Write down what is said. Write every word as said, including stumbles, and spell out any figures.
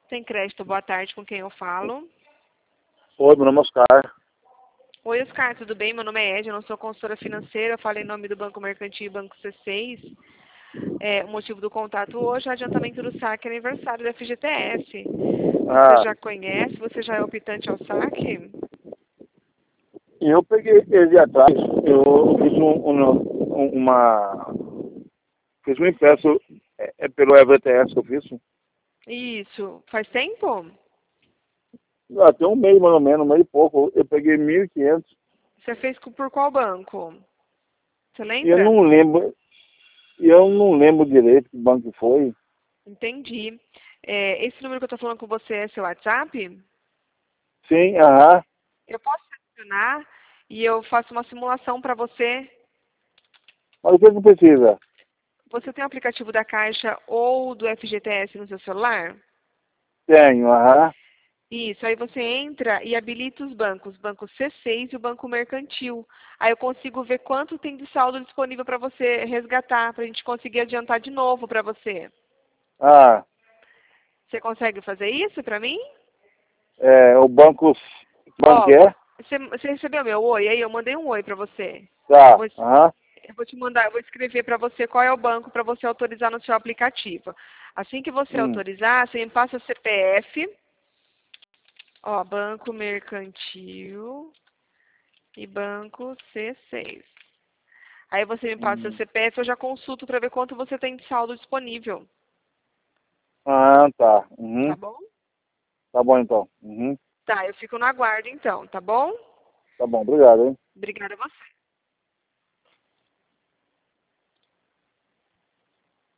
Tem crédito, boa tarde, com quem eu falo? Oi, meu nome é Oscar. Oi, Oscar, tudo bem? Meu nome é Ed, eu não sou consultora financeira, eu falo em nome do Banco Mercantil e Banco C seis. É, o motivo do contato hoje é o adiantamento do saque aniversário da F G T S. Você Ah, já conhece? Você já é optante ao saque? eu peguei ele atrás, eu fiz um, um- uma. Fiz um impresso é, é pelo E V T S que eu fiz. Isso. Faz tempo? Até um mês mais ou menos, um mês e pouco. Eu peguei mil e quinhentos. Você fez com- por qual banco? Você E eu lembra? não lembro, eu não lembro direito que banco foi. Entendi. É, esse número que eu estou falando com você é seu WhatsApp? Sim, aham. Eu posso adicionar e eu faço uma simulação para você. Mas o que que precisa? Você tem o aplicativo da Caixa ou do F G T S no seu celular? Tenho, aham. Isso, aí você entra e habilita os bancos, Banco C seis e o Banco Mercantil. Aí eu consigo ver quanto tem de saldo disponível para você resgatar, para a gente conseguir adiantar de novo para você. Ah, Você consegue fazer isso para mim? é, o banco. Que banco que Ó, é? você, você recebeu meu oi? Aí eu mandei um oi para você. Eu Tá, vou, aham. eu vou te mandar, eu vou escrever para você qual é o banco para você autorizar no seu aplicativo. Assim que você Hum. autorizar, você me passa o C P F, ó, Banco Mercantil e Banco C seis. Aí você me passa o Hum. C P F, eu já consulto para ver quanto você tem de saldo disponível. Ah, tá. Tá Uhum. bom? Tá bom então. Uhum. Tá, eu fico no aguardo então, tá bom? Tá bom, obrigado, hein? Obrigada a você.